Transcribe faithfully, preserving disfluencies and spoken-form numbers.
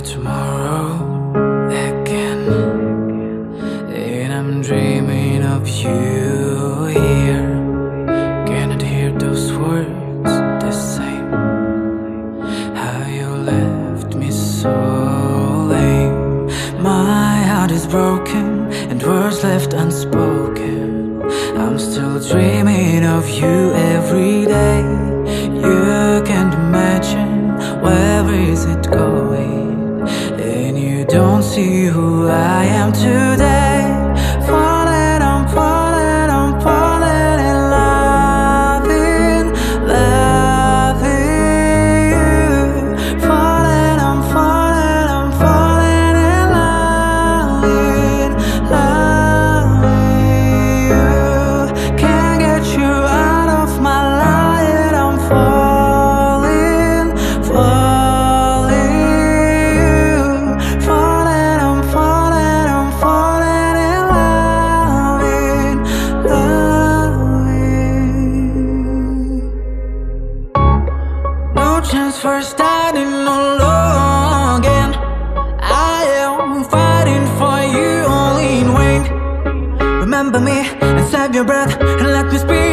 tomorrow again, and I'm dreaming of you here. Cannot hear those words the same. How you left me so lame. My heart is broken and words left unspoken. I'm still dreaming of you every day. You can't imagine where is it going, and you don't see who I am today. Falling, I'm falling, I'm falling in love, in loving you. Falling, I'm falling, I'm falling in love, in loving you. Can't get you out of my life. I'm falling, falling. Chance for starting all again. I am fighting for you all in vain. Remember me and save your breath and let me speak.